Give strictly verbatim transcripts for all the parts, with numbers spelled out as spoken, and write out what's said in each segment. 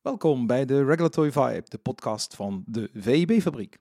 Welkom bij de Regulatory Vibe, de podcast van de V I B-fabriek.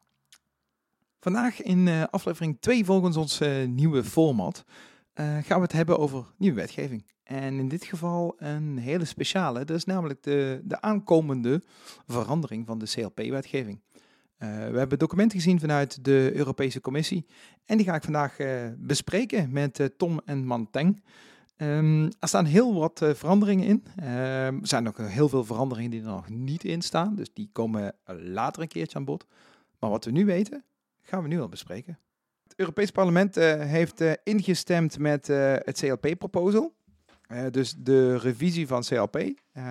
Vandaag in uh, aflevering twee volgens ons uh, nieuwe format uh, gaan we het hebben over nieuwe wetgeving. En in dit geval een hele speciale, dat is namelijk de, de aankomende verandering van de C L P-wetgeving. Uh, we hebben documenten gezien vanuit de Europese Commissie en die ga ik vandaag uh, bespreken met uh, Tom en Manteng. Um, er staan heel wat uh, veranderingen in. Uh, er zijn nog heel veel veranderingen die er nog niet in staan, dus die komen later een keertje aan bod. Maar wat we nu weten, gaan we nu al bespreken. Het Europees Parlement uh, heeft uh, ingestemd met uh, het C L P-proposal. Uh, dus de revisie van C L P.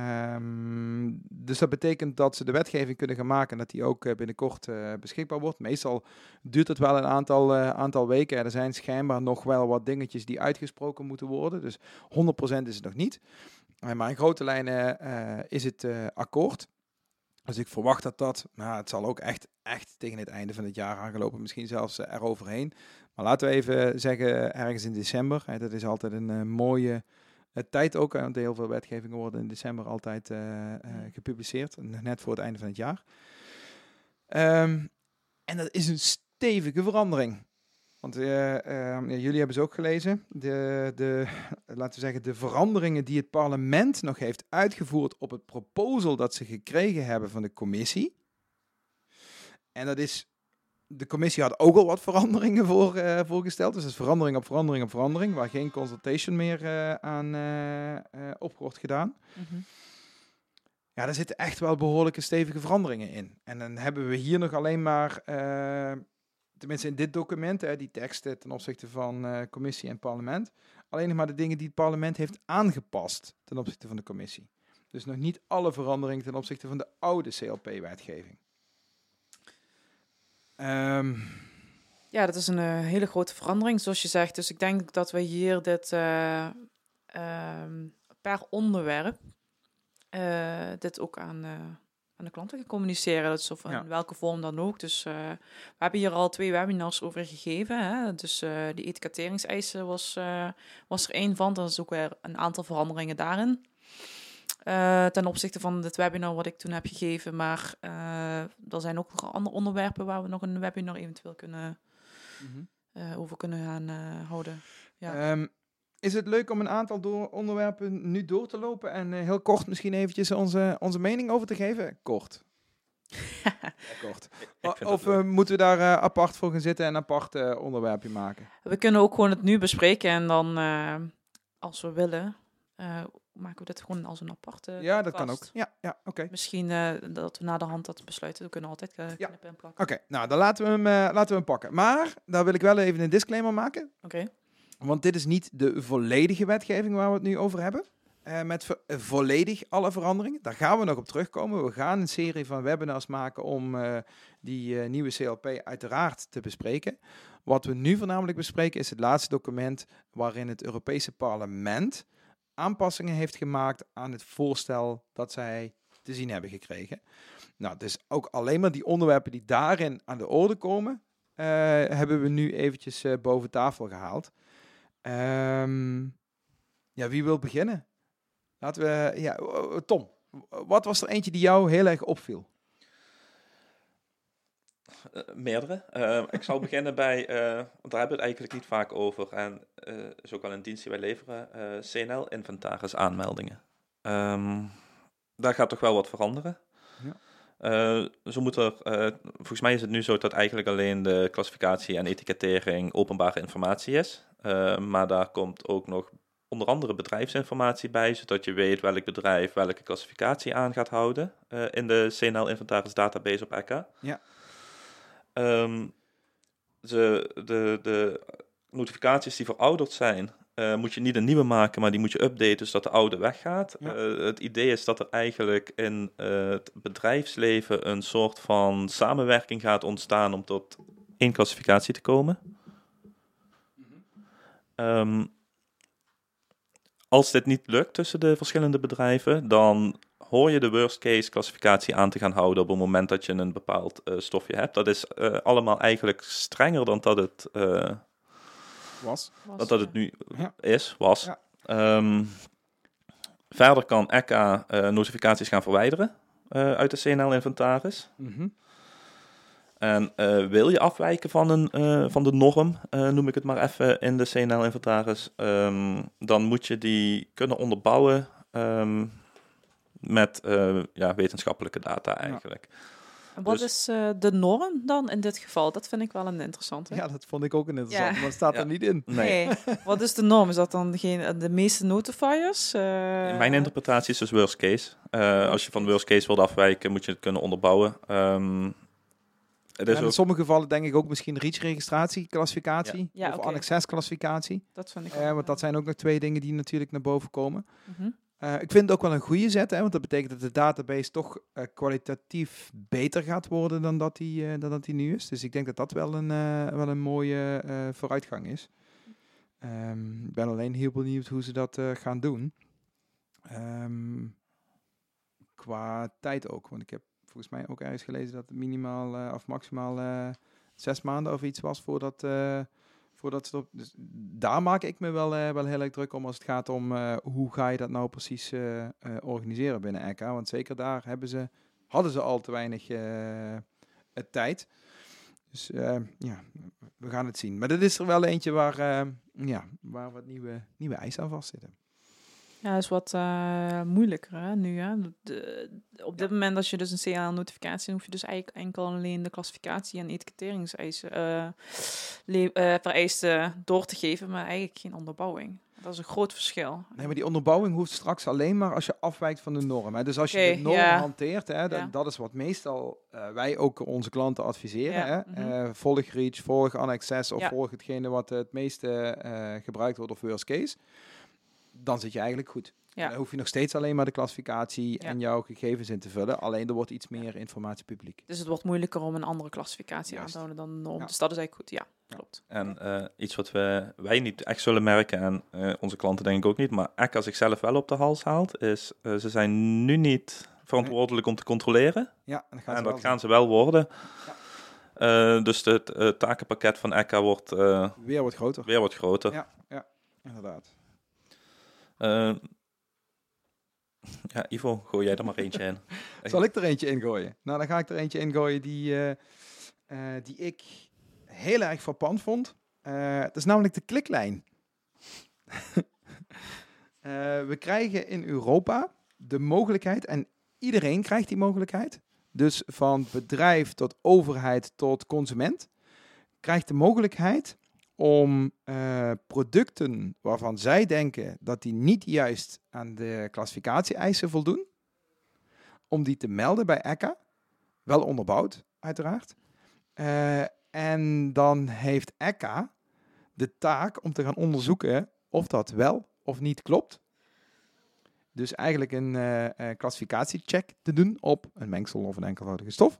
Um, dus dat betekent dat ze de wetgeving kunnen gaan maken en dat die ook uh, binnenkort uh, beschikbaar wordt. Meestal duurt het wel een aantal, uh, aantal weken. Er zijn schijnbaar nog wel wat dingetjes die uitgesproken moeten worden. Dus honderd procent is het nog niet. Uh, maar in grote lijnen uh, is het uh, akkoord. Dus ik verwacht dat dat, nou, het zal ook echt, echt tegen het einde van het jaar aangelopen. Misschien zelfs uh, eroverheen. Maar laten we even zeggen ergens in december. Hè, dat is altijd een uh, mooie... Het tijd ook, want heel veel wetgevingen worden in december altijd uh, uh, gepubliceerd, net voor het einde van het jaar. Um, en dat is een stevige verandering. Want uh, uh, ja, jullie hebben ze ook gelezen. De, de, laten we zeggen, de veranderingen die het parlement nog heeft uitgevoerd op het proposal dat ze gekregen hebben van de commissie. En dat is... De commissie had ook al wat veranderingen voor, uh, voorgesteld. Dus het is verandering op verandering op verandering, waar geen consultation meer uh, aan uh, uh, op wordt gedaan. Mm-hmm. Ja, daar zitten echt wel behoorlijke stevige veranderingen in. En dan hebben we hier nog alleen maar, uh, tenminste in dit document, uh, die teksten ten opzichte van uh, commissie en parlement, alleen nog maar de dingen die het parlement heeft aangepast ten opzichte van de commissie. Dus nog niet alle veranderingen ten opzichte van de oude C L P-wetgeving. Um, ja, dat is een uh, hele grote verandering, zoals je zegt. Dus ik denk dat we hier dit uh, uh, per onderwerp uh, dit ook aan, uh, aan de klanten gaan communiceren. Dat is of ja. In welke vorm dan ook. Dus uh, we hebben hier al twee webinars over gegeven. Hè? Dus uh, die etiketeringseisen was, uh, was er één van. Er is ook weer een aantal veranderingen daarin. Uh, ten opzichte van het webinar wat ik toen heb gegeven. Maar uh, er zijn ook nog andere onderwerpen waar we nog een webinar eventueel kunnen, mm-hmm. uh, over kunnen gaan uh, houden. Ja. Um, is het leuk om een aantal door onderwerpen nu door te lopen en uh, heel kort misschien eventjes onze, onze mening over te geven? Kort. Ja, kort. O- of uh, moeten we daar uh, apart voor gaan zitten en een apart uh, onderwerpje maken? We kunnen ook gewoon het nu bespreken en dan, uh, als we willen... Uh, maken we dit gewoon als een aparte Ja, dat podcast. kan ook. Ja, ja oké. Okay. Misschien uh, dat we na de hand dat besluiten. We kunnen altijd uh, knippen ja. en plakken. Oké, okay, nou dan laten we, hem, uh, laten we hem pakken. Maar daar wil ik wel even een disclaimer maken. Oké. Okay. Want dit is niet de volledige wetgeving waar we het nu over hebben. Uh, met vo- uh, volledig alle veranderingen. Daar gaan we nog op terugkomen. We gaan een serie van webinars maken om uh, die uh, nieuwe C L P uiteraard te bespreken. Wat we nu voornamelijk bespreken is het laatste document waarin het Europese Parlement aanpassingen heeft gemaakt aan het voorstel dat zij te zien hebben gekregen. Nou, dus ook alleen maar die onderwerpen die daarin aan de orde komen, uh, hebben we nu eventjes uh, boven tafel gehaald. Um, ja, wie wil beginnen? Laten we, ja, Tom, wat was er eentje die jou heel erg opviel? Uh, meerdere. Uh, ik zal beginnen bij, uh, want daar hebben we het eigenlijk niet vaak over. En uh, is ook wel een dienst die wij leveren. Uh, C N L-inventaris aanmeldingen. Um, daar gaat toch wel wat veranderen. Ja. Uh, zo moet er, uh, volgens mij is het nu zo dat eigenlijk alleen de klassificatie en etikettering openbare informatie is. Uh, maar daar komt ook nog onder andere bedrijfsinformatie bij, zodat je weet welk bedrijf welke klassificatie aan gaat houden uh, in de C N L-inventaris database op E C A. Ja. Um, de, de, de notificaties die verouderd zijn, uh, moet je niet een nieuwe maken, maar die moet je updaten zodat de oude weggaat. Ja. Uh, het idee is dat er eigenlijk in uh, het bedrijfsleven een soort van samenwerking gaat ontstaan om tot één klassificatie te komen. Mm-hmm. Um, als dit niet lukt tussen de verschillende bedrijven, dan hoor je de worst case klassificatie aan te gaan houden op het moment dat je een bepaald uh, stofje hebt. Dat is uh, allemaal eigenlijk strenger dan dat het, uh, was. Dat, dat het nu ja. is, was. Ja. Um, verder kan ECHA uh, notificaties gaan verwijderen uh, uit de C N L-inventaris. Mm-hmm. En uh, wil je afwijken van, een, uh, van de norm, uh, noem ik het maar even, in de C N L-inventaris, um, dan moet je die kunnen onderbouwen um, met uh, ja, wetenschappelijke data eigenlijk. Ja. En wat Dus, is uh, de norm dan in dit geval? Dat vind ik wel een interessante. Ja, dat vond ik ook een interessant, Ja. maar het staat Ja. er niet in. Nee. Nee. Wat is de norm? Is dat dan geen, de meeste notifiers? Uh, Mijn interpretatie is dus worst case. Uh, als je van worst case wilt afwijken, moet je het kunnen onderbouwen. Um, En in ook... sommige gevallen denk ik ook misschien REACH-registratie, klassificatie ja. Ja, of okay. Annex zes klassificatie. Dat vind ik uh, Want dat zijn ook nog twee dingen die natuurlijk naar boven komen. Mm-hmm. Uh, ik vind het ook wel een goede zet, hè, want dat betekent dat de database toch uh, kwalitatief beter gaat worden dan dat die, uh, dan dat die nu is. Dus ik denk dat dat wel een, uh, wel een mooie uh, vooruitgang is. Um, ik ben alleen heel benieuwd hoe ze dat uh, gaan doen. Um, qua tijd ook, want ik heb volgens mij ook ergens gelezen dat het minimaal uh, of maximaal uh, zes maanden of iets was voordat... Uh, Voordat ze op, dus daar maak ik me wel, uh, wel heel erg druk om als het gaat om uh, hoe ga je dat nou precies uh, uh, organiseren binnen ECHA. Want zeker daar hebben ze, hadden ze al te weinig uh, tijd. Dus uh, ja, we gaan het zien. Maar dit is er wel eentje waar, uh, ja, waar wat nieuwe, nieuwe eisen aan vastzitten. Ja, dat is wat uh, moeilijker hè, nu. Hè? De, op dit ja. moment als je dus een C N L-notificatie hoef je dus eigenlijk enkel alleen de klassificatie en etiketteringseisen uh, le- uh, vereisten door te geven, maar eigenlijk geen onderbouwing. Dat is een groot verschil. Nee, maar die onderbouwing hoeft straks alleen maar als je afwijkt van de norm. Hè. Dus als je okay, de norm ja. hanteert, hè, dat, ja. dat is wat meestal uh, wij ook onze klanten adviseren. Ja. Hè. Mm-hmm. Uh, volg REACH, volg Annex zes of ja. volg hetgene wat het meeste uh, gebruikt wordt of worst case. Dan zit je eigenlijk goed. Ja. Dan hoef je nog steeds alleen maar de klassificatie ja. en jouw gegevens in te vullen. Alleen er wordt iets meer informatie publiek. Dus het wordt moeilijker om een andere klassificatie Juist. aan te houden dan de norm. Ja. Dus dat is eigenlijk goed, ja, klopt. En uh, iets wat we, wij niet echt zullen merken en uh, onze klanten denk ik ook niet, maar ECHA zichzelf wel op de hals haalt, is uh, ze zijn nu niet verantwoordelijk nee. om te controleren. Ja, en, gaan en ze dat gaan ze wel worden. Ja. Uh, dus het uh, takenpakket van ECHA wordt... Uh, weer wat groter. Weer wat groter. Ja, ja inderdaad. Uh, Ja, Ivo, gooi jij er maar eentje in. Zal ik er eentje in gooien? Nou, dan ga ik er eentje in gooien die, uh, uh, die ik heel erg frappant vond. Uh, dat is namelijk de kliklijn. uh, we krijgen in Europa de mogelijkheid, en iedereen krijgt die mogelijkheid, dus van bedrijf tot overheid tot consument, krijgt de mogelijkheid om uh, producten waarvan zij denken dat die niet juist aan de klassificatie-eisen voldoen, om die te melden bij ECHA, wel onderbouwd uiteraard. Uh, en dan heeft ECHA de taak om te gaan onderzoeken of dat wel of niet klopt. Dus eigenlijk een uh, uh, klassificatiecheck te doen op een mengsel of een enkelvoudige stof.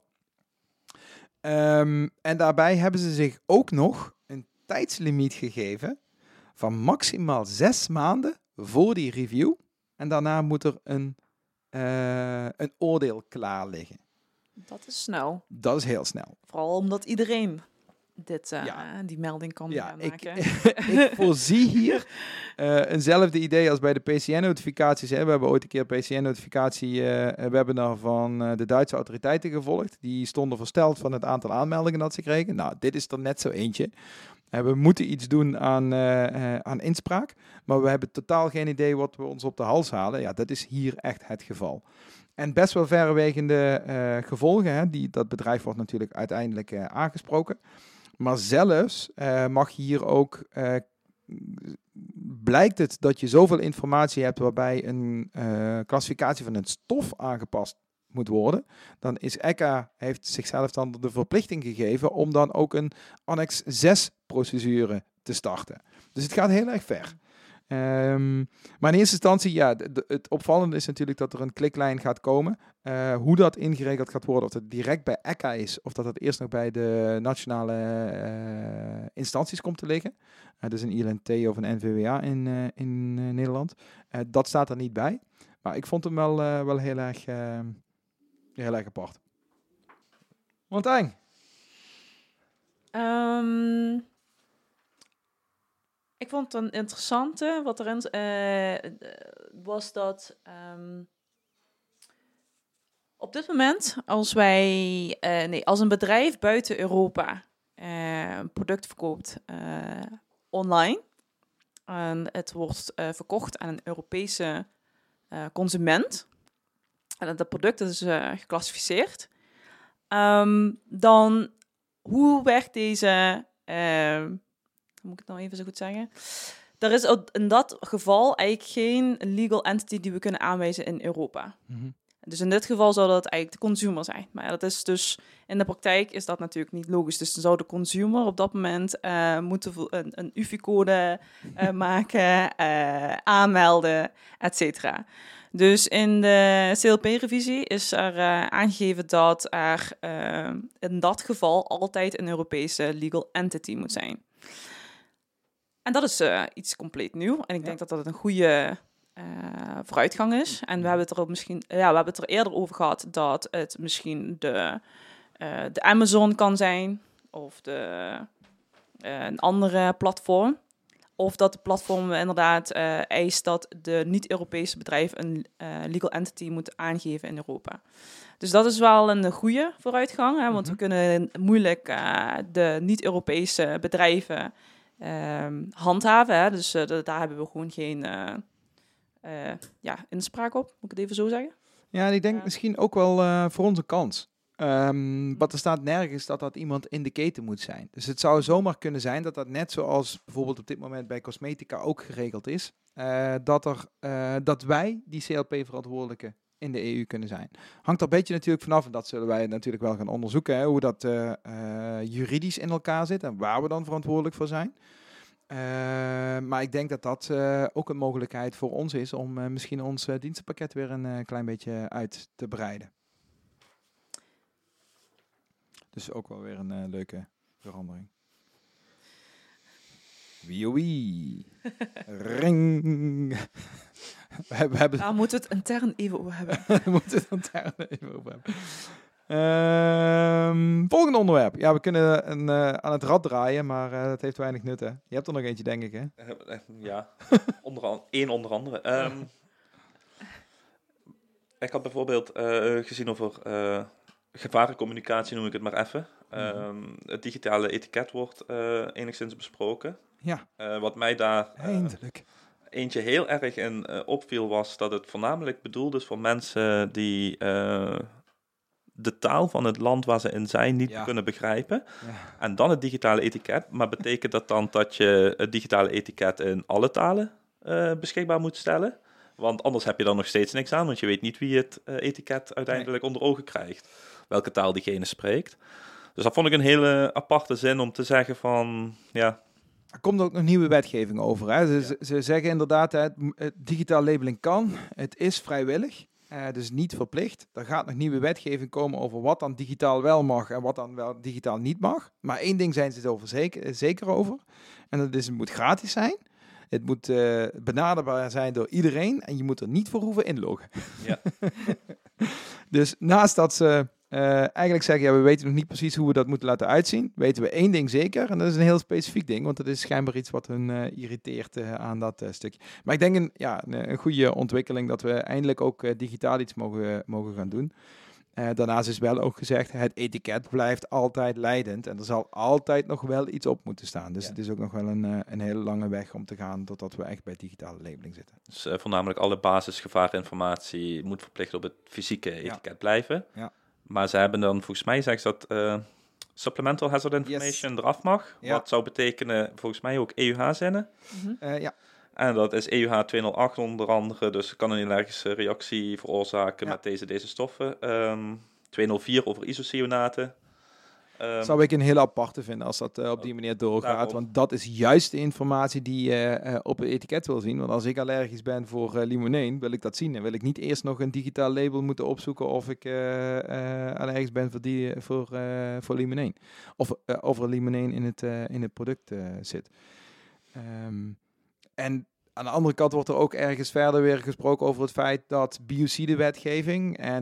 Um, en daarbij hebben ze zich ook nog een tijdslimiet gegeven van maximaal zes maanden voor die review. En daarna moet er een, uh, een oordeel klaar liggen. Dat is snel. Dat is heel snel. Vooral omdat iedereen dit, uh, ja. die melding kan ja, maken. Ik, ik voorzie hier uh, eenzelfde idee als bij de P C N-notificaties. Hè. We hebben ooit een keer P C N-notificatie uh, webinar van uh, de Duitse autoriteiten gevolgd. Die stonden versteld van het aantal aanmeldingen dat ze kregen. Nou, dit is er net zo eentje. Uh, we moeten iets doen aan, uh, uh, aan inspraak, maar we hebben totaal geen idee wat we ons op de hals halen. Ja, dat is hier echt het geval. En best wel verrewegende uh, gevolgen. Hè. Die, dat bedrijf wordt natuurlijk uiteindelijk uh, aangesproken. Maar zelfs uh, mag hier ook, uh, blijkt het dat je zoveel informatie hebt waarbij een uh, klassificatie van een stof aangepast moet worden, dan is ECHA, heeft zichzelf dan de verplichting gegeven om dan ook een Annex zes procedure te starten. Dus het gaat heel erg ver. Um, maar in eerste instantie, ja, de, de, het opvallende is natuurlijk dat er een kliklijn gaat komen. Uh, hoe dat ingeregeld gaat worden, of het direct bij ECHA is, of dat het eerst nog bij de nationale uh, instanties komt te liggen. Uh, dus een I L N T of een N V W A in, uh, in uh, Nederland. Uh, dat staat er niet bij. Maar ik vond hem wel, uh, wel heel erg, uh, heel erg apart. Martijn? Um... Ik vond het een interessante, wat erin uh, was dat um, op dit moment, als wij, uh, nee, als een bedrijf buiten Europa uh, een product verkoopt uh, online en het wordt uh, verkocht aan een Europese uh, consument en dat product is uh, geclassificeerd, um, dan hoe werkt deze... Uh, moet ik het nou even zo goed zeggen? Er is in dat geval eigenlijk geen legal entity die we kunnen aanwijzen in Europa. Mm-hmm. Dus in dit geval zou dat eigenlijk de consumer zijn. Maar dat is dus, in de praktijk is dat natuurlijk niet logisch. Dus dan zou de consumer op dat moment uh, moeten een, een U F I-code uh, maken, uh, aanmelden, et cetera. Dus in de C L P-revisie is er uh, aangegeven dat er uh, in dat geval altijd een Europese legal entity moet zijn. En dat is uh, iets compleet nieuw. En ik ja. denk dat dat een goede uh, vooruitgang is. En we hebben het er ook misschien, ja, we hebben het er eerder over gehad dat het misschien de, uh, de Amazon kan zijn of de, uh, een andere platform. Of dat de platform inderdaad uh, eist dat de niet-Europese bedrijven een uh, legal entity moeten aangeven in Europa. Dus dat is wel een goede vooruitgang, hè, want mm-hmm. we kunnen moeilijk uh, de niet-Europese bedrijven um, handhaven. Hè, dus uh, d- daar hebben we gewoon geen uh, uh, ja, inspraak op, moet ik het even zo zeggen. Ja, en ik denk ja. misschien ook wel uh, voor onze kans. Um, want er staat nergens dat dat iemand in de keten moet zijn. Dus het zou zomaar kunnen zijn dat dat net zoals bijvoorbeeld op dit moment bij cosmetica ook geregeld is, uh, dat, er, uh, dat wij die C L P-verantwoordelijke in de E U kunnen zijn. Hangt er een beetje natuurlijk vanaf, en dat zullen wij natuurlijk wel gaan onderzoeken, hè, hoe dat uh, uh, juridisch in elkaar zit en waar we dan verantwoordelijk voor zijn. Uh, maar ik denk dat dat uh, ook een mogelijkheid voor ons is om uh, misschien ons uh, dienstenpakket weer een uh, klein beetje uit te breiden. Dus ook wel weer een uh, leuke verandering. Wie wie. Ring. we hebben, we hebben... Daar moeten we het intern even over hebben. we moeten het intern even over hebben. Uh, volgende onderwerp. Ja, we kunnen een, uh, aan het rad draaien, maar uh, dat heeft weinig nut, hè? Je hebt er nog eentje, denk ik, hè? Uh, ja, onder an- één onder andere. Um, ik had bijvoorbeeld uh, gezien over... Uh, gevarencommunicatie noem ik het maar even. Mm-hmm. Um, het digitale etiket wordt uh, enigszins besproken. Ja. Uh, wat mij daar uh, eindelijk eentje heel erg in uh, opviel was dat het voornamelijk bedoeld is voor mensen die uh, de taal van het land waar ze in zijn niet ja. kunnen begrijpen. Ja. En dan het digitale etiket. Maar betekent dat dan dat je het digitale etiket in alle talen uh, beschikbaar moet stellen? Want anders heb je dan nog steeds niks aan, want je weet niet wie het uh, etiket uiteindelijk nee. onder ogen krijgt. Welke taal diegene spreekt. Dus dat vond ik een hele aparte zin om te zeggen van, ja... Er komt ook nog nieuwe wetgeving over. Hè? Ze, ja. ze zeggen inderdaad, hè, het, het digitaal labeling kan, het is vrijwillig, uh, dus niet verplicht. Er gaat nog nieuwe wetgeving komen over wat dan digitaal wel mag en wat dan wel digitaal niet mag. Maar één ding zijn ze het over zeker, zeker over. En dat is, het moet gratis zijn. Het moet uh, benaderbaar zijn door iedereen en je moet er niet voor hoeven inloggen. Ja. Dus naast dat ze uh, eigenlijk zeggen, ja, we weten nog niet precies hoe we dat moeten laten uitzien, weten we één ding zeker, en dat is een heel specifiek ding, want dat is schijnbaar iets wat hun uh, irriteert uh, aan dat uh, stukje. Maar ik denk een, ja, een, een goede ontwikkeling dat we eindelijk ook uh, digitaal iets mogen, mogen gaan doen. Uh, daarnaast is wel ook gezegd, het etiket blijft altijd leidend en er zal altijd nog wel iets op moeten staan. Dus ja. het is ook nog wel een, uh, een hele lange weg om te gaan totdat we echt bij digitale labeling zitten. Dus uh, voornamelijk alle basisgevaarinformatie moet verplicht op het fysieke etiket ja. blijven. Ja. Maar ze hebben dan, volgens mij zeggen ze dat uh, supplemental hazard information yes. eraf mag. Ja. Wat zou betekenen, volgens mij ook E U H-zinnen. Mm-hmm. Uh, ja. En dat is E U H tweehonderdacht onder andere, dus kan een allergische reactie veroorzaken ja. met deze, deze stoffen. Um, tweehonderdvier over isocyanaten. Um, Zou ik een hele aparte vinden als dat uh, op die manier doorgaat. Daarom. Want dat is juist de informatie die je uh, uh, op het etiket wil zien. Want als ik allergisch ben voor uh, limoneen, wil ik dat zien. En wil ik niet eerst nog een digitaal label moeten opzoeken of ik uh, uh, allergisch ben voor, die, voor, uh, voor limoneen. Of, uh, of er limoneen in het, uh, in het product uh, zit. Um, En aan de andere kant wordt er ook ergens verder weer gesproken over het feit dat biocide-wetgeving en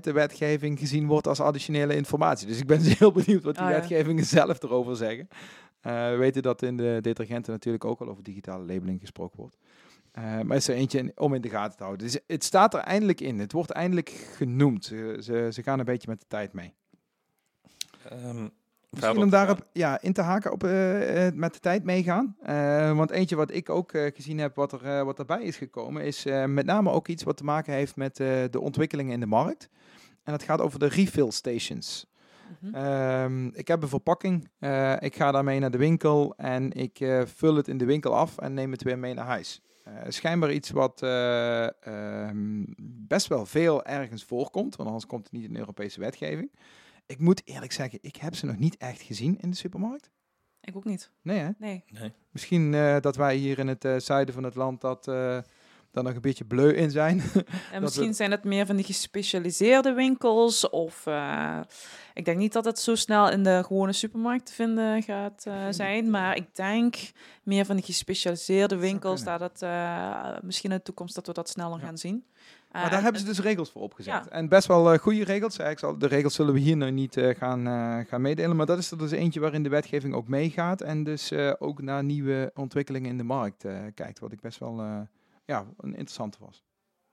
detergentenwetgeving gezien wordt als additionele informatie. Dus ik ben heel benieuwd wat die oh, ja. wetgevingen zelf erover zeggen. Uh, we weten dat in de detergenten natuurlijk ook al over digitale labeling gesproken wordt. Uh, maar is er eentje in, om in de gaten te houden. Dus het staat er eindelijk in. Het wordt eindelijk genoemd. Ze, ze, ze gaan een beetje met de tijd mee. Um, Misschien om daarop ja, in te haken, op, uh, uh, met de tijd meegaan. Uh, want eentje wat ik ook uh, gezien heb, wat, er, uh, wat erbij is gekomen, is uh, met name ook iets wat te maken heeft met uh, de ontwikkelingen in de markt. En dat gaat over de refill stations. Mm-hmm. Um, ik heb een verpakking. Uh, ik ga daarmee naar de winkel en ik uh, vul het in de winkel af en neem het weer mee naar huis. Uh, schijnbaar iets wat uh, um, best wel veel ergens voorkomt, want anders komt het niet in de Europese wetgeving. Ik moet eerlijk zeggen, ik heb ze nog niet echt gezien in de supermarkt. Ik ook niet. Nee, hè? Nee. nee. Misschien uh, dat wij hier in het uh, zuiden van het land dat uh, daar nog een beetje bleu in zijn. En misschien we... zijn het meer van die gespecialiseerde winkels. Of uh, ik denk niet dat het zo snel in de gewone supermarkt te vinden gaat uh, zijn. Maar ik denk meer van die gespecialiseerde winkels. Dat het uh, misschien in de toekomst dat we dat sneller ja. gaan zien. Maar uh, daar hebben ze dus regels voor opgezet. Ja. En best wel uh, goede regels. Ik zal, de regels zullen we hier nog niet uh, gaan, uh, gaan meedelen. Maar dat is er dus eentje waarin de wetgeving ook meegaat. En dus uh, ook naar nieuwe ontwikkelingen in de markt uh, kijkt. Wat ik best wel uh, ja, een interessante was.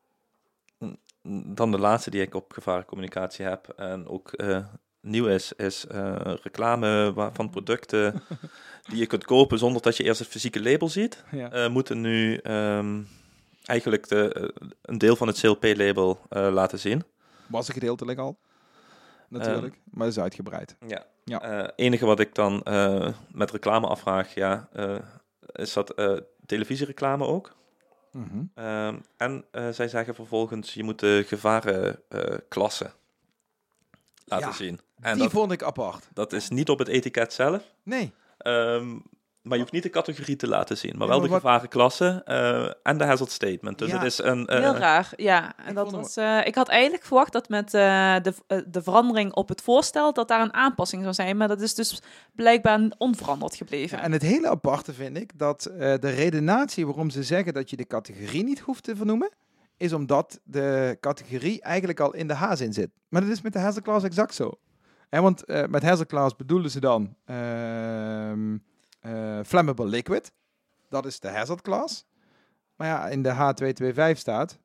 Dan de laatste die ik op gevarencommunicatie heb. En ook uh, nieuw is, is uh, reclame van producten die je kunt kopen zonder dat je eerst het fysieke label ziet. Ja. Uh, moeten nu... Um, eigenlijk de, uh, een deel van het C L P-label uh, laten zien. Was een gedeeltelijk al, natuurlijk, uh, maar is uitgebreid. Ja, ja. Het uh, enige wat ik dan uh, met reclame afvraag, ja, uh, is dat uh, televisiereclame ook. Mm-hmm. Uh, en uh, zij zeggen vervolgens, je moet de gevarenklasse uh, laten ja, zien. En die dat, vond ik apart. Dat is niet op het etiket zelf. Nee. Um, Maar je hoeft niet de categorie te laten zien, maar ja, wel maar de wat... gevarenklasse uh, en de hazard statement. Dus ja. het is een... Uh... Heel raar, ja. En dat was, uh, ik had eigenlijk verwacht dat met uh, de, uh, de verandering op het voorstel, dat daar een aanpassing zou zijn. Maar dat is dus blijkbaar onveranderd gebleven. Ja, en het hele aparte vind ik, dat uh, de redenatie waarom ze zeggen dat je de categorie niet hoeft te vernoemen, is omdat de categorie eigenlijk al in de H-zin zit. Maar dat is met de hazard class exact zo. En want uh, met hazard class bedoelen ze dan... Uh, Uh, flammable liquid, dat is de hazard class. Maar ja, in de H twee twee vijf staat...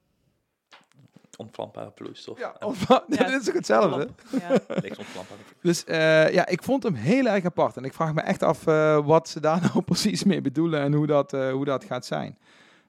Ontvlambare vloeistof. Ja, ontvla- ja, dat is ook hetzelfde. Ja. Dus uh, ja, ik vond hem heel erg apart. En ik vraag me echt af uh, wat ze daar nou precies mee bedoelen en hoe dat, uh, hoe dat gaat zijn.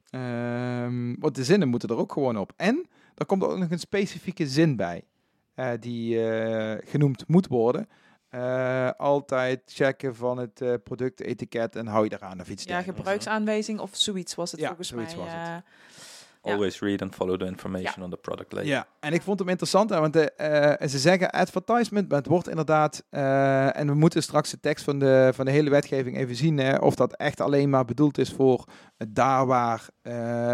Um, want de zinnen moeten er ook gewoon op. En er komt ook nog een specifieke zin bij, uh, die uh, genoemd moet worden. Uh, altijd checken van het uh, productetiket en hou je eraan of iets. Ja, gebruiksaanwijzing of zoiets was het ja, volgens mij. Was uh, het. Always read and follow the information ja. on the product label. Ja, en ik vond hem interessant, want de, uh, ze zeggen advertisement, maar het wordt inderdaad, uh, en we moeten straks de tekst van de, van de hele wetgeving even zien, hè, of dat echt alleen maar bedoeld is voor uh, daar waar uh,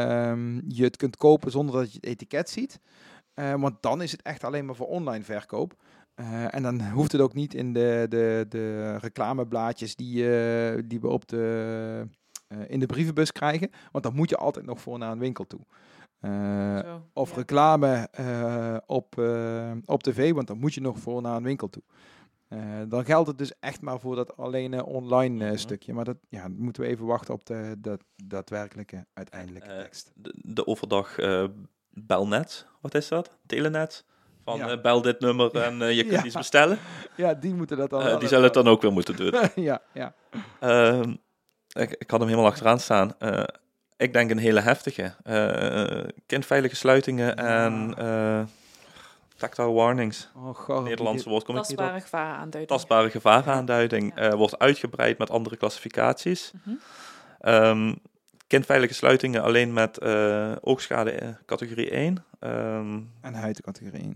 je het kunt kopen zonder dat je het etiket ziet. Uh, want dan is het echt alleen maar voor online verkoop. Uh, en dan hoeft het ook niet in de, de, de reclameblaadjes die, uh, die we op de, uh, in de brievenbus krijgen. Want dan moet je altijd nog voor naar een winkel toe. Uh, Zo, of ja. reclame uh, op, uh, op tv, want dan moet je nog voor naar een winkel toe. Uh, dan geldt het dus echt maar voor dat alleen uh, online uh, mm-hmm. stukje. Maar dat ja, dan moeten we even wachten op de, de daadwerkelijke uiteindelijke uh, tekst. De, de overdag uh, belnet, wat is dat? Telenet? Van ja. uh, bel dit nummer en uh, je kunt ja. iets bestellen. Ja, die moeten dat dan. Uh, die zullen het dan ook weer moeten doen. ja, ja. Uh, ik, ik had hem helemaal achteraan staan. Uh, ik denk een hele heftige. Uh, kindveilige sluitingen ja. en uh, tactile warnings. Oh, God, Nederlandse woord kom ik niet op. Tastbare gevaraanduiding. Tastbare gevaraanduiding ja. uh, wordt uitgebreid met andere klassificaties. Mm-hmm. Um, kindveilige sluitingen alleen met uh, oogschade uh, categorie één. Um, en huidcategorie één.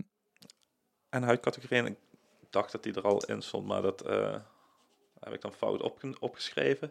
En huidcategorie één. Ik dacht dat die er al in stond, maar dat uh, heb ik dan fout opge- opgeschreven.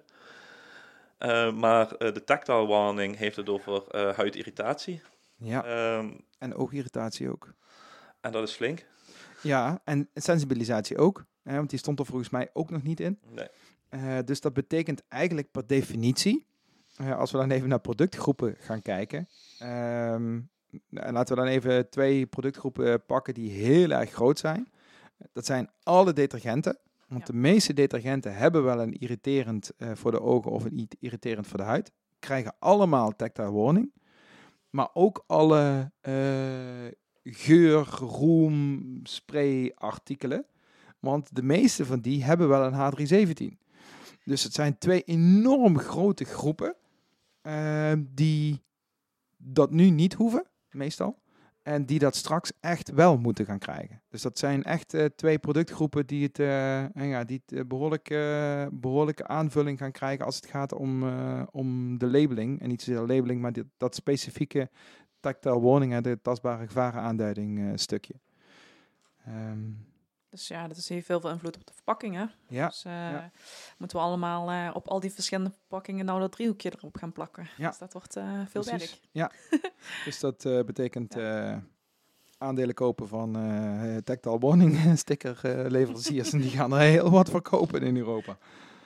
Uh, maar uh, de tactile warning heeft het over uh, huidirritatie. Ja, um, en oogirritatie ook. En dat is flink. Ja, en sensibilisatie ook. Hè, want die stond er volgens mij ook nog niet in. Nee. Uh, dus dat betekent eigenlijk per definitie, uh, als we dan even naar productgroepen gaan kijken. Um, en laten we dan even twee productgroepen pakken die heel erg groot zijn. Dat zijn alle detergenten. Want Ja. de meeste detergenten hebben wel een irriterend uh, voor de ogen of een irriterend voor de huid. Krijgen allemaal tactile warning. Maar ook alle uh, geur, roem, spray artikelen. Want de meeste van die hebben wel een H drie zeventien. Dus het zijn twee enorm grote groepen uh, die dat nu niet hoeven, meestal. En die dat straks echt wel moeten gaan krijgen. Dus dat zijn echt uh, twee productgroepen die het, uh, en ja, die het uh, behoorlijk, uh, behoorlijke aanvulling gaan krijgen als het gaat om, uh, om de labeling. En niet zozeer de labeling, maar dit, dat specifieke tactile warning en de tastbare gevarenaanduiding uh, stukje. Um, Dus ja, dat is heel veel invloed op de verpakkingen. Ja, dus uh, ja. moeten we allemaal uh, op al die verschillende verpakkingen nou dat driehoekje erop gaan plakken. Ja. Dus dat wordt uh, veel Precies. werk. Ja, dus dat uh, betekent ja. uh, aandelen kopen van uh, tactile warning sticker uh, leveranciers. En die gaan er heel wat voor kopen in Europa.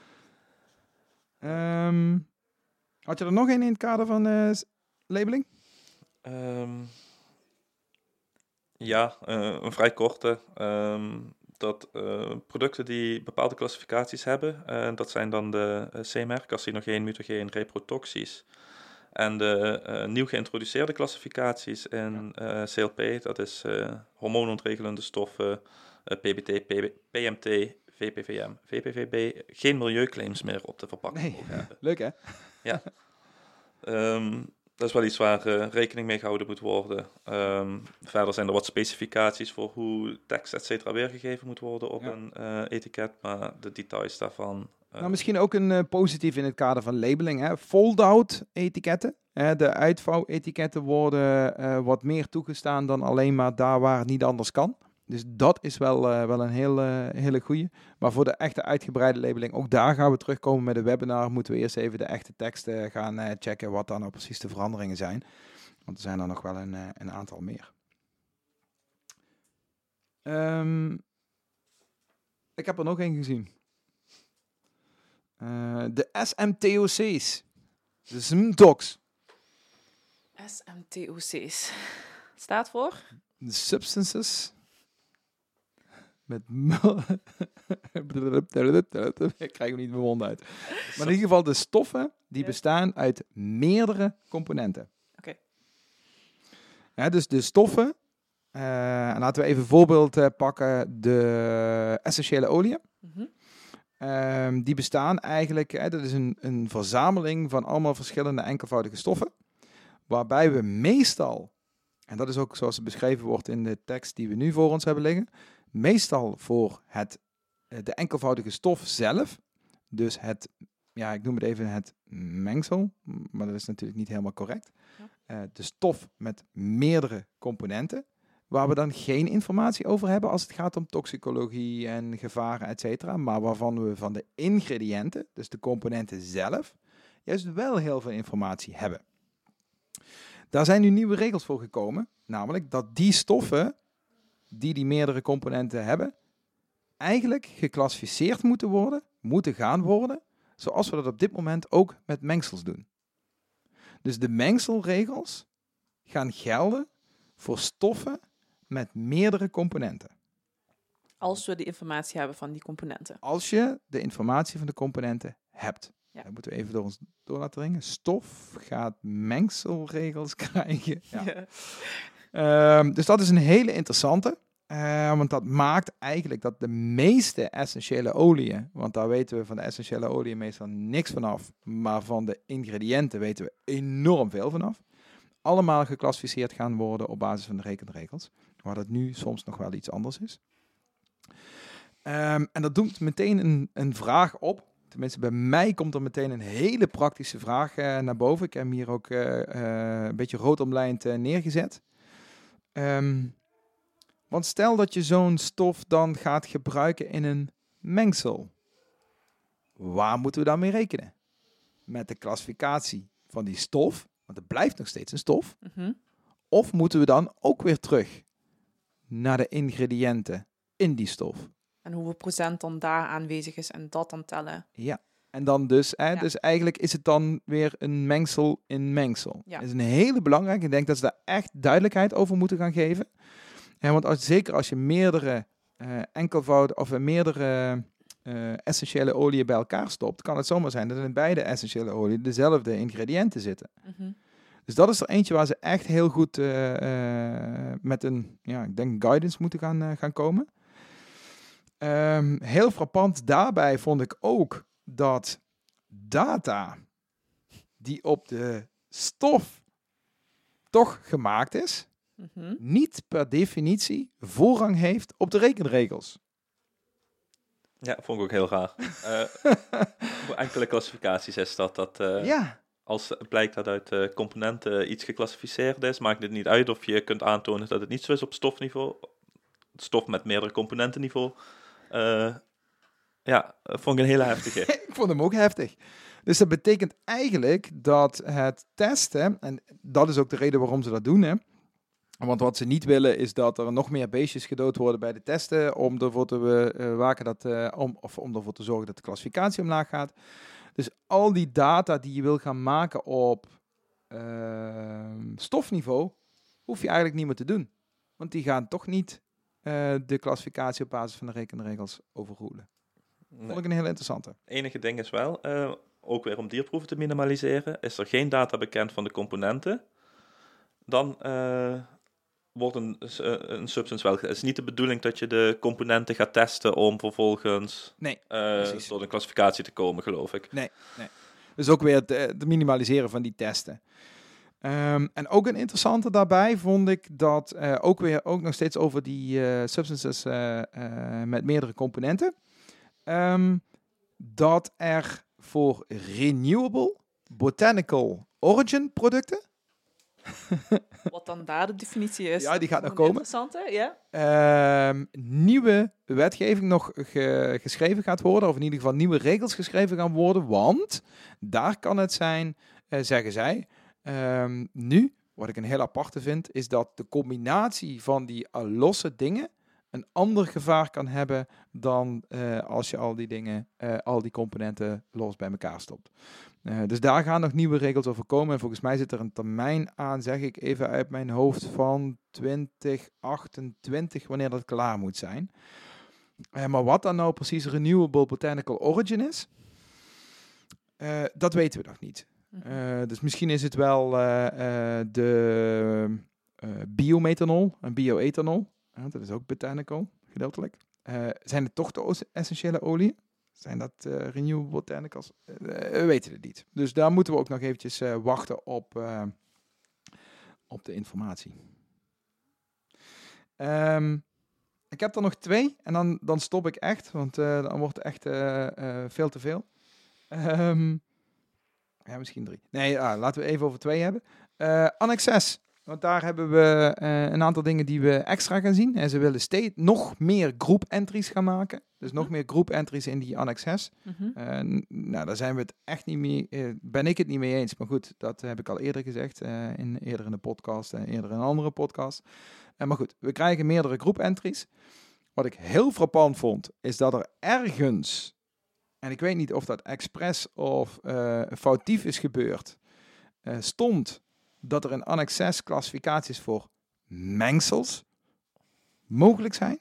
Um, had je er nog een in het kader van uh, labeling? Um, ja, uh, een vrij korte. Um, dat uh, producten die bepaalde klassificaties hebben, uh, dat zijn dan de uh, C M R, carcinogeen, mutageen, reprotoxisch. En de uh, nieuw geïntroduceerde klassificaties in uh, C L P, dat is uh, hormoonontregelende stoffen, uh, P B T, P M T, V P V M, V P V B, geen milieuclaims meer op de verpakking. Nee, hebben. Leuk hè? Ja. Um, dat is wel iets waar uh, rekening mee gehouden moet worden. Um, verder zijn er wat specificaties voor hoe tekst et cetera weergegeven moet worden op ja. een uh, etiket, maar de details daarvan... Uh, nou, misschien ook een uh, positief in het kader van labeling. Hè? Fold-out etiketten. Hè? De uitvouwetiketten worden uh, wat meer toegestaan dan alleen maar daar waar het niet anders kan. Dus dat is wel, uh, wel een hele, hele goeie. Maar voor de echte uitgebreide labeling, ook daar gaan we terugkomen met een webinar. Moeten we eerst even de echte teksten gaan uh, checken wat dan nou precies de veranderingen zijn. Want er zijn er nog wel een, uh, een aantal meer. Um, ik heb er nog één gezien. Uh, de S M T O C's. De S M T O Cs. S M T O C's. Staat voor? De substances... Met ik krijg hem niet mijn mond uit. Maar in ieder geval de stoffen die ja. bestaan uit meerdere componenten. Oké. Okay. Ja, dus de stoffen, uh, en laten we even een voorbeeld uh, pakken, de essentiële oliën. Mm-hmm. Um, die bestaan eigenlijk, hè, dat is een, een verzameling van allemaal verschillende enkelvoudige stoffen. Waarbij we meestal, en dat is ook zoals het beschreven wordt in de tekst die we nu voor ons hebben liggen, meestal voor het, de enkelvoudige stof zelf, dus het, ja, ik noem het even het mengsel, maar dat is natuurlijk niet helemaal correct. Ja. Uh, de stof met meerdere componenten, waar we dan geen informatie over hebben als het gaat om toxicologie en gevaren, et cetera, maar waarvan we van de ingrediënten, dus de componenten zelf, juist wel heel veel informatie hebben. Daar zijn nu nieuwe regels voor gekomen, namelijk dat die stoffen die die meerdere componenten hebben, eigenlijk geclassificeerd moeten worden, moeten gaan worden, zoals we dat op dit moment ook met mengsels doen. Dus de mengselregels gaan gelden voor stoffen met meerdere componenten. Als we de informatie hebben van die componenten. Als je de informatie van de componenten hebt. Ja. Dan moeten we even door ons door laten dringen. Stof gaat mengselregels krijgen. Ja. Ja. Um, dus dat is een hele interessante. Uh, want dat maakt eigenlijk dat de meeste essentiële oliën, want daar weten we van de essentiële oliën meestal niks vanaf, maar van de ingrediënten weten we enorm veel vanaf, allemaal geclassificeerd gaan worden op basis van de rekenregels, waar dat nu soms nog wel iets anders is. Um, en dat doet meteen een, een vraag op. Tenminste, bij mij komt er meteen een hele praktische vraag uh, naar boven. Ik heb hem hier ook uh, uh, een beetje rood omlijnd uh, neergezet. Um, want stel dat je zo'n stof dan gaat gebruiken in een mengsel. Waar moeten we dan mee rekenen? Met de klassificatie van die stof, want het blijft nog steeds een stof. Mm-hmm. Of moeten we dan ook weer terug naar de ingrediënten in die stof? En hoeveel procent dan daar aanwezig is en dat dan tellen. Ja, en dan dus, hè, ja. dus eigenlijk is het dan weer een mengsel in mengsel. Ja. Dat is een hele belangrijke. Ik denk dat ze daar echt duidelijkheid over moeten gaan geven. Ja, want als, zeker als je meerdere uh, enkelvoud of uh, meerdere uh, essentiële oliën bij elkaar stopt, kan het zomaar zijn dat in beide essentiële oliën dezelfde ingrediënten zitten. Mm-hmm. Dus dat is er eentje waar ze echt heel goed uh, uh, met een, ja, ik denk guidance moeten gaan, uh, gaan komen. Um, heel frappant daarbij vond ik ook dat data die op de stof toch gemaakt is, mm-hmm. niet per definitie voorrang heeft op de rekenregels. Ja, vond ik ook heel raar. uh, voor enkele klassificaties is dat, dat uh, ja. als blijkt dat uit uh, componenten iets geclassificeerd is, maakt het niet uit of je kunt aantonen dat het niet zo is op stofniveau, stof met meerdere componentenniveau. Uh, ja, vond ik een hele heftige. Ik vond hem ook heftig. Dus dat betekent eigenlijk dat het testen, en dat is ook de reden waarom ze dat doen, hè. Want wat ze niet willen is dat er nog meer beestjes gedood worden bij de testen, om ervoor te uh, waken dat, uh, om, of om ervoor te zorgen dat de klassificatie omlaag gaat. Dus al die data die je wil gaan maken op uh, stofniveau, hoef je eigenlijk niet meer te doen. Want die gaan toch niet uh, de klassificatie op basis van de rekenregels overroelen. Nee. Vond ik een heel interessante. Het enige ding is wel, uh, ook weer om dierproeven te minimaliseren, is er geen data bekend van de componenten, dan uh, wordt een, een substance wel... Het is niet de bedoeling dat je de componenten gaat testen om vervolgens nee, uh, tot een klassificatie te komen, geloof ik. Nee, nee. Dus ook weer het, het minimaliseren van die testen. Um, en ook een interessante daarbij vond ik dat uh, ook weer ook nog steeds over die uh, substances uh, uh, met meerdere componenten. Um, dat er voor renewable botanical origin producten. Wat dan daar de definitie is. Ja, die gaat nog komen. Interessante, ja. Um, nieuwe wetgeving nog ge- geschreven gaat worden, of in ieder geval nieuwe regels geschreven gaan worden, want daar kan het zijn, uh, zeggen zij, um, nu, wat ik een heel aparte vind, is dat de combinatie van die uh, losse dingen een ander gevaar kan hebben dan uh, als je al die dingen, uh, al die componenten los bij elkaar stopt. Uh, dus daar gaan nog nieuwe regels over komen. En volgens mij zit er een termijn aan, zeg ik even uit mijn hoofd, van twintig achtentwintig, wanneer dat klaar moet zijn. Uh, maar wat dan nou precies Renewable Botanical Origin is, uh, dat weten we nog niet. Uh, dus misschien is het wel uh, uh, de uh, biomethanol en bioethanol. Uh, dat is ook botanical, gedeeltelijk. Uh, zijn het toch de essentiële oliën? Zijn dat uh, renewable botanicals? Uh, we weten het niet. Dus daar moeten we ook nog eventjes uh, wachten op, uh, op de informatie. Um, ik heb er nog twee en dan, dan stop ik echt, want uh, dan wordt het echt uh, uh, veel te veel. Um, ja, misschien drie. Nee, uh, laten we even over twee hebben. Uh, Annex zes. Want daar hebben we uh, een aantal dingen die we extra gaan zien. En ze willen steeds nog meer groep entries gaan maken. Dus nog meer groep entries in die Annex zes. Mm-hmm. Uh, nou, daar zijn we het echt niet mee, uh, ben ik het niet mee eens. Maar goed, dat heb ik al eerder gezegd. Uh, in, eerder in de podcast en eerder in een andere podcast. Uh, maar goed, we krijgen meerdere groep entries. Wat ik heel frappant vond, is dat er ergens, en ik weet niet of dat expres of uh, foutief is gebeurd, uh, stond dat er in Annex zes klassificaties voor mengsels mogelijk zijn.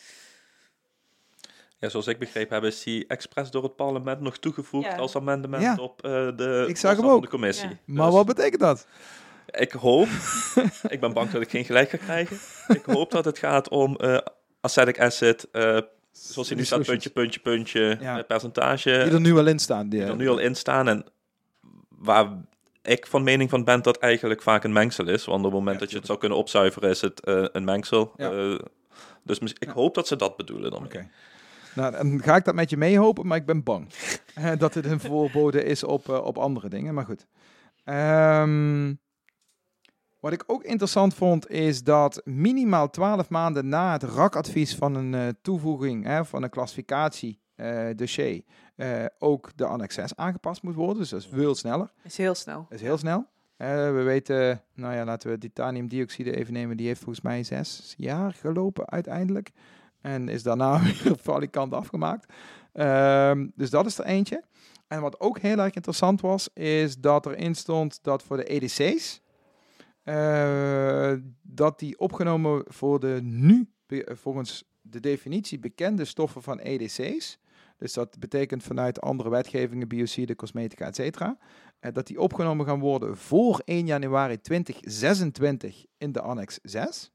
Ja, zoals ik begrepen heb, is die expres door het parlement nog toegevoegd ja. als amendement ja. op uh, de, ik zag hem ook. de commissie. Ja. Maar dus, wat betekent dat? Ik hoop, ik ben bang dat ik geen gelijk ga krijgen. Ik hoop dat het gaat om uh, acetic acid, uh, zoals hier nu staat, puntje, puntje, puntje, ja. uh, percentage. Die er nu al in staan. Die, die er nu al in staan en waar ik van mening van ben dat eigenlijk vaak een mengsel is. Want op het moment ja, dat je het zou kunnen opzuiveren, is het uh, een mengsel. Ja. Uh, dus mis- ik ja. hoop dat ze dat bedoelen dan. Okay. Nou, dan ga ik dat met je meehopen, maar ik ben bang dat het een voorbode is op, uh, op andere dingen. Maar goed. Um, wat ik ook interessant vond, is dat minimaal twaalf maanden na het R A C-advies van een uh, toevoeging, hè, van een klassificatie uh, dossier, uh, ook de Annex zes aangepast moet worden. Dus dat is veel sneller. Is heel snel. Dat is heel snel. Uh, we weten, nou ja, laten we titaniumdioxide even nemen. Die heeft volgens mij zes jaar gelopen uiteindelijk. En is daarna weer valikant afgemaakt. Um, dus dat is er eentje. En wat ook heel erg interessant was, is dat erin stond dat voor de E D C's, uh, dat die opgenomen voor de nu, volgens de definitie bekende stoffen van E D C's, Dus dat betekent vanuit andere wetgevingen, biocide, cosmetica, et cetera, uh, dat die opgenomen gaan worden voor één januari tweeduizend zesentwintig in de annex zes.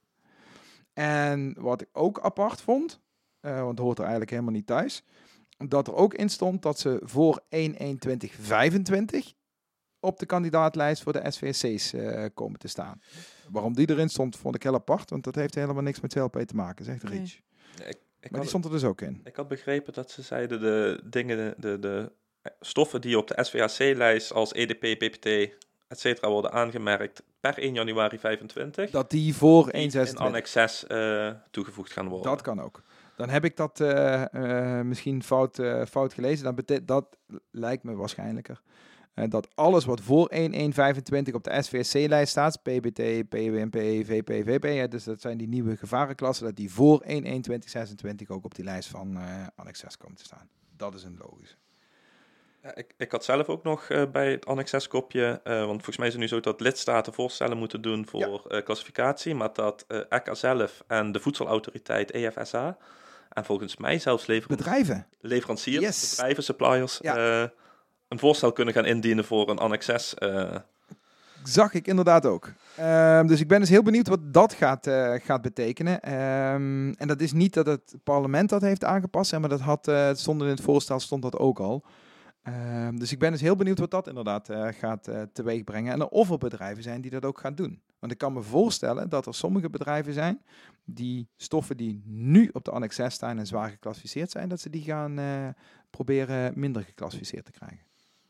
En wat ik ook apart vond, uh, want het hoort er eigenlijk helemaal niet thuis, dat er ook in stond dat ze voor één één tweeduizend vijfentwintig op de kandidaatlijst voor de S V S C's uh, komen te staan. Waarom die erin stond, vond ik heel apart, want dat heeft helemaal niks met C L P te maken, zegt Rich. Nee. Ik, ik maar had, die stond er dus ook in. Ik had begrepen dat ze zeiden de dingen, de, de stoffen die op de S V H C-lijst als E D P, B P T, et cetera worden aangemerkt per één januari vijfentwintig. Dat die voor die één zesentwintig in annex zes uh, toegevoegd gaan worden. Dat kan ook. Dan heb ik dat uh, uh, misschien fout, uh, fout gelezen. Dan bete- dat lijkt me waarschijnlijker. Uh, dat alles wat voor één één vijfentwintig op de S V S C-lijst staat, P B T, P W M P, V P, V P, hè, dus dat zijn die nieuwe gevarenklassen, dat die voor één één tweeduizend zesentwintig ook op die lijst van uh, annex zes komen te staan. Dat is een logische. Ja, ik, ik had zelf ook nog uh, bij het annex zes kopje, uh, want volgens mij is het nu zo dat lidstaten voorstellen moeten doen voor ja. uh, klassificatie, maar dat uh, E C A zelf en de voedselautoriteit E F S A en volgens mij zelfs leveran- bedrijven, leveranciers, yes. bedrijven, suppliers, ja. uh, een voorstel kunnen gaan indienen voor een annex zes. Uh. Zag ik inderdaad ook. Um, dus ik ben dus heel benieuwd wat dat gaat, uh, gaat betekenen. Um, en dat is niet dat het parlement dat heeft aangepast, maar dat had, uh, stond in het voorstel stond dat ook al. Um, dus ik ben dus heel benieuwd wat dat inderdaad uh, gaat uh, teweeg brengen. En of er bedrijven zijn die dat ook gaan doen. Want ik kan me voorstellen dat er sommige bedrijven zijn die stoffen die nu op de annex zes staan en zwaar geclassificeerd zijn, dat ze die gaan uh, proberen minder geclassificeerd te krijgen.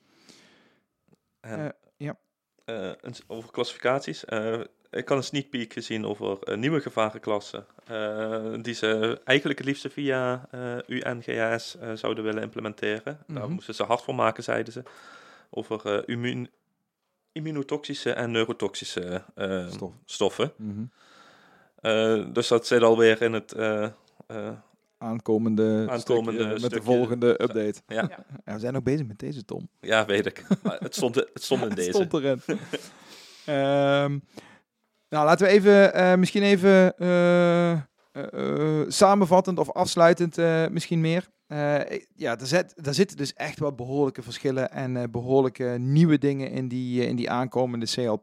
En, uh, ja. uh, over klassificaties. Uh, ik had een sneak peek gezien over uh, nieuwe gevarenklassen. Uh, die ze eigenlijk het liefste via uh, U N G A S uh, zouden willen implementeren. Mm-hmm. Daar moesten ze hard voor maken, zeiden ze. Over uh, immuun, immunotoxische en neurotoxische uh, Stof. stoffen. Mm-hmm. Uh, dus dat zit alweer in het... Uh, uh, Aankomende, aankomende stukje, met stukje, de volgende update. Ja. Ja. Ja, we zijn ook bezig met deze, Tom. Ja, weet ik. Maar het stond, het stond in het deze. Het stond erin. um, nou, laten we even, uh, misschien even uh, uh, uh, samenvattend of afsluitend uh, misschien meer. Uh, ja, daar, zet, daar zitten dus echt wel behoorlijke verschillen en uh, behoorlijke nieuwe dingen in die, uh, in die aankomende C L P.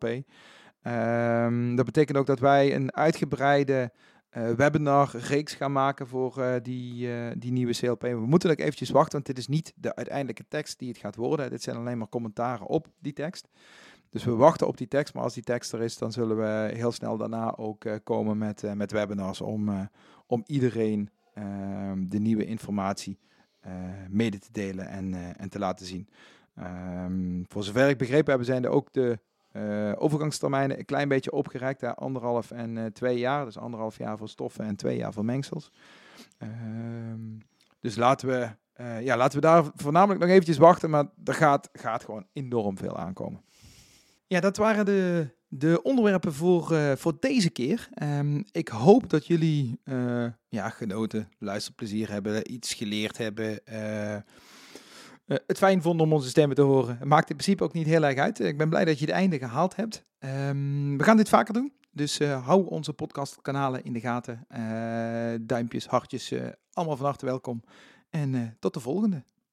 Um, dat betekent ook dat wij een uitgebreide Uh, webinar-reeks gaan maken voor uh, die, uh, die nieuwe C L P. We moeten ook eventjes wachten, want dit is niet de uiteindelijke tekst die het gaat worden. Dit zijn alleen maar commentaren op die tekst. Dus we wachten op die tekst, maar als die tekst er is, dan zullen we heel snel daarna ook uh, komen met, uh, met webinars om, uh, om iedereen uh, de nieuwe informatie uh, mede te delen en, uh, en te laten zien. Um, voor zover ik begrepen heb, zijn er ook de Uh, overgangstermijnen een klein beetje opgerekt, hè, anderhalf en uh, twee jaar. Dus anderhalf jaar voor stoffen en twee jaar voor mengsels. Uh, dus laten we, uh, ja, laten we daar voornamelijk nog eventjes wachten, maar er gaat, gaat gewoon enorm veel aankomen. Ja, dat waren de, de onderwerpen voor, uh, voor deze keer. Um, ik hoop dat jullie uh, ja, genoten, luisterplezier hebben, iets geleerd hebben. Uh, Uh, het fijn vonden om onze stemmen te horen. Het maakt in principe ook niet heel erg uit. Ik ben blij dat je het einde gehaald hebt. Um, we gaan dit vaker doen. Dus uh, hou onze podcastkanalen in de gaten. Uh, duimpjes, hartjes, uh, allemaal van harte welkom. En uh, tot de volgende.